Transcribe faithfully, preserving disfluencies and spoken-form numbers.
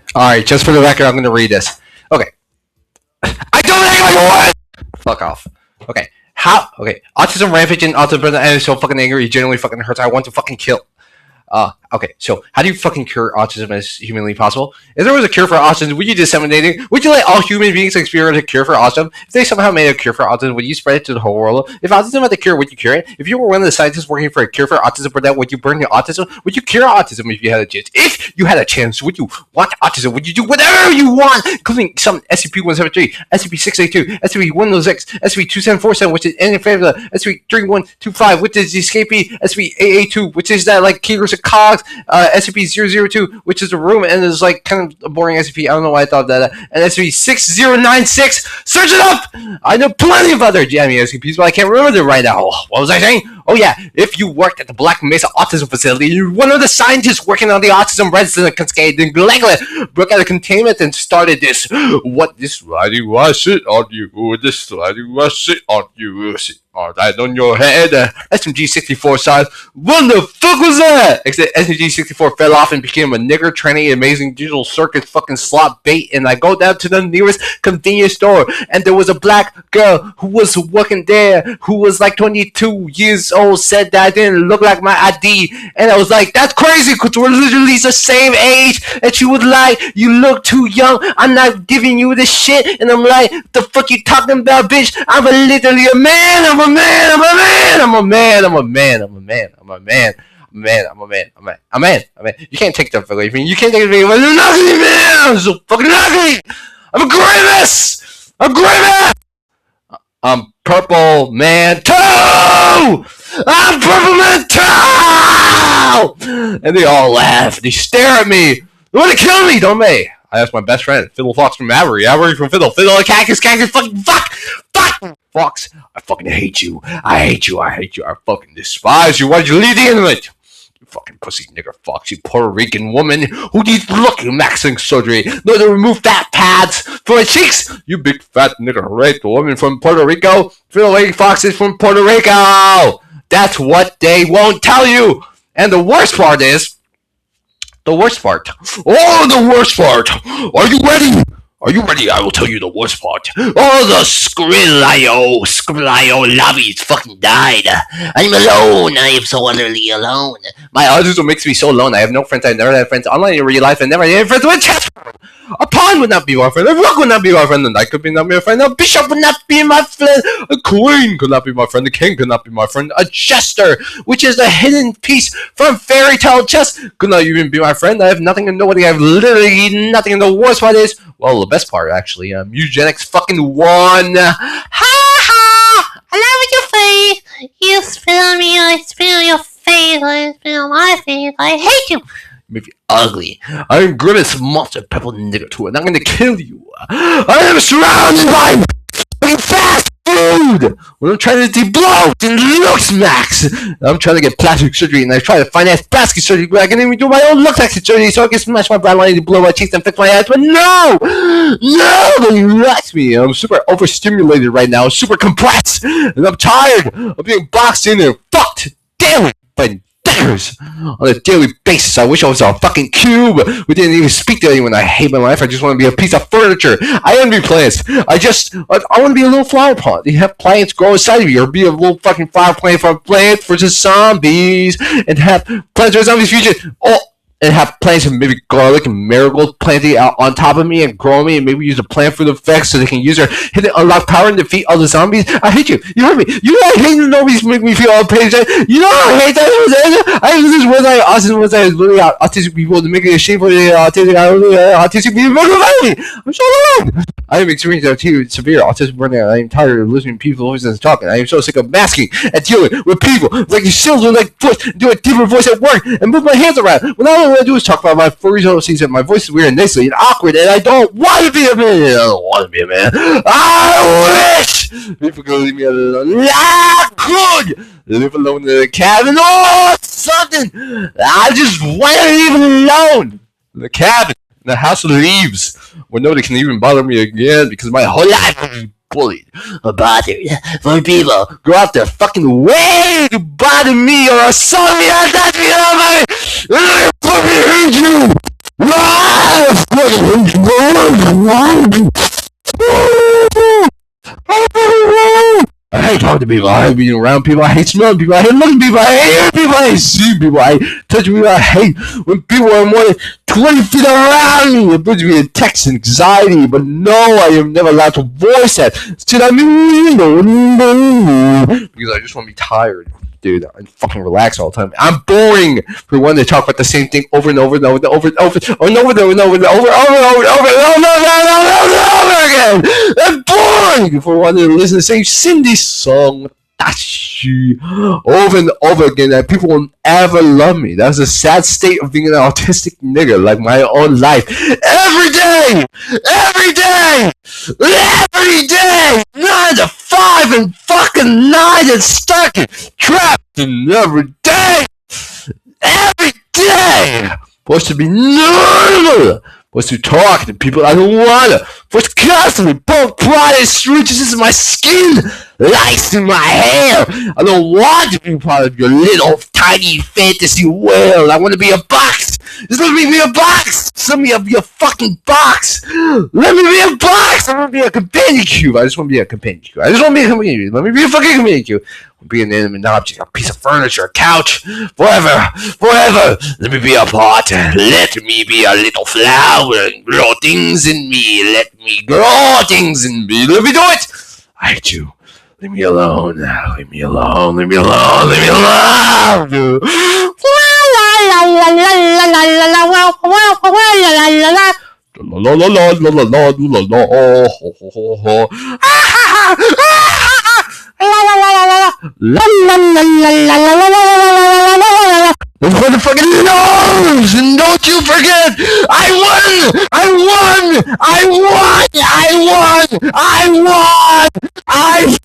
All right, just for the record, I'm going to read this. Okay. I don't act like a woman! Fuck off. Okay. How? Okay. Autism rampage and autism and is so fucking angry. It genuinely fucking hurts. I want to fucking kill. Uh, okay, so how do you fucking cure autism as humanly possible? If there was a cure for autism, would you disseminate it? Would you let all human beings experience a cure for autism? If they somehow made a cure for autism, would you spread it to the whole world? If autism had the cure, would you cure it? If you were one of the scientists working for a cure for autism, for that, would you burn the autism? Would you cure autism if you had a chance? If you had a chance, would you want autism? Would you do whatever you want, including some S C P one seventy-three, S C P six eighty-two, S C P one oh six, S C P two seven four seven, which is N F A, S C P three one two five, which is the escapee, S C P eight eighty-two, which is that like Kegers and Cogs, uh, S C P zero zero two, which is a room and is like kind of a boring S C P. I don't know why I thought that. And S C P six zero nine six. Search it up! I know plenty of other jamming S C Ps, but I can't remember them right now. What was I saying? Oh yeah, if you worked at the Black Mesa Autism Facility, you're one of the scientists working on the autism resident cascade, then Gleglet broke out of containment and started this. What this sliding was it on you? This sliding was it on you? All right, on your head. Uh, S M G sixty-four size. What the fuck was that? Except S M G sixty-four fell off and became a nigger tranny amazing digital circus fucking slot bait. And I go down to the nearest convenience store, and there was a black girl who was working there, who was like twenty-two years old, said that I didn't look like my I D. And I was like, that's crazy, because we're literally the same age. And she was like, you look too young. I'm not giving you this shit. And I'm like, the fuck you talking about, bitch? I'm a literally a man. I'm a man, I'm a man, I'm a man, I'm a man, I'm a man, I'm a man, I'm a man, I'm a man, I'm a man, I'm a man, I'm a man. You can't take that away from me. You can't take it away from me. I'm ugly, man. I'm so fucking ugly. I'm a grimace. I'm grimace. I'm purple man too. I'm purple man too. And they all laugh. They stare at me. They want to kill me, don't they? I asked my best friend, Fiddle Fox from Avery. Avery from Fiddle. Fiddle, Cactus, Cactus, fucking fuck! Fuck! Fox, I fucking hate you. I hate you. I hate you. I fucking despise you. Why'd you leave the inlet? You fucking pussy nigger Fox. You Puerto Rican woman who needs looking maxing surgery. No, to remove fat pads from her cheeks. You big fat nigger raped woman from Puerto Rico. Fiddle Fox is from Puerto Rico. That's what they won't tell you. And the worst part is, The worst part. Oh, the worst part. Are you ready? Are you ready? I will tell you the worst part. Oh, the Skrillio, Skrillio lobbies fucking died. I'm alone. I am so utterly alone. My autism makes me so alone. I have no friends. I've never had friends online in real life. I never had friends with chat. A pawn would not be my friend. A rook would not be my friend. A knight could be not be my friend. A bishop would not be my friend. A queen could not be my friend. A king could not be my friend. A jester, which is a hidden piece from fairy tale chess, could not even be my friend. I have nothing and nobody. I have literally nothing. And the worst part is, well, the best part actually, um, eugenics fucking won. Ha ha! I love your face. You spit on me. I spit on your face. I spit on my face. I hate you. Make you ugly. I'm Grimace Monster Purple Nigger too, and I'm gonna kill you. I am surrounded by fucking fast food. When I'm trying to debloat and looks max, I'm trying to get plastic surgery, and I try to finance plastic surgery, but I can even do my own looks max surgery, so I can smash my brow line and blow my cheeks and fix my ass. But no, no, they relax me. I'm super overstimulated right now, super compressed, and I'm tired of being boxed in and fucked daily by on a daily basis. I wish I was a fucking cube. We didn't even speak to anyone. I hate my life. I just want to be a piece of furniture. I want to be plants. I just, I, I want to be a little flower pot. You have plants grow inside of you, or be a little fucking flower plant for plants versus zombies, and have plants versus zombies fusion. Oh, and have plants and maybe garlic and marigold planted out on top of me and grow me, and maybe use a plant food effect so they can use their hidden unlock power and defeat all the zombies. I hate you. You heard me. You know I hate the zombies make me feel all pain. You know I hate that. I this was like autism was like literally autistic people to make it shameful. Autistic, autistic people. I'm so alone. I am experiencing severe autism burnout. I am tired of listening to people's voices talking. I am so sick of masking and dealing with people like you still do like voice, do a deeper voice at work and move my hands around. When all I do is talk about my furry season, my voice is weird and nasally and awkward, and I don't want to be a man. I don't want to be a man. I wish people could leave me alone. I could live alone in a cabin or something. I just want to leave alone. The cabin, the house of leaves, where nobody can even bother me again because my whole life is bullied or bothered when people go out their fucking way to bother me or assault me or touch me. I fucking hate you! I hate talking to people. I hate being around people. I hate smelling people. I hate looking at people. I hate hearing people. I hate seeing people. I hate touching people. I hate when people are more than twenty feet around me. It brings me a text anxiety. But no, I am never allowed to voice that. Should I mean? Because I just want to be tired. Dude, I fucking relax all the time. I'm boring for one to talk about the same thing over and over and over and over and over and over and over and over and over and over and over and over and over again. I'm boring for one to listen to the same Cindy song over and over again, that people will ever love me. That's a sad state of being an autistic nigga, like my own life. Every day, every day, every day, nine to five and fucking nine and stuck and trapped in every day, every day. Supposed to be normal. Supposed to talk to people I don't wanna. Supposed to constantly poke pride and stretches in my skin, lice in my hair. I don't want to be part of your little tiny fantasy world. I want to be a box. Just let me be a box. Just let me be a fucking box. Let me be a box. I want to be a companion cube. I just want to be a companion cube. I just want to be a companion cube. Let me be a fucking companion cube. Be an inanimate object, a piece of furniture, a couch, forever, forever. Let me be a pot. Let me be a little flower and grow things in me. Let me grow things in me. Let me do it. I hate you. Leave me alone. Leave me alone. Leave me alone. Leave me alone. La la la la la la la la la. Ho ho ho ho. La la la la la la la la la la la la la. Those motherfucking nose! And don't you forget, I won! I won! I won! I won! I won! I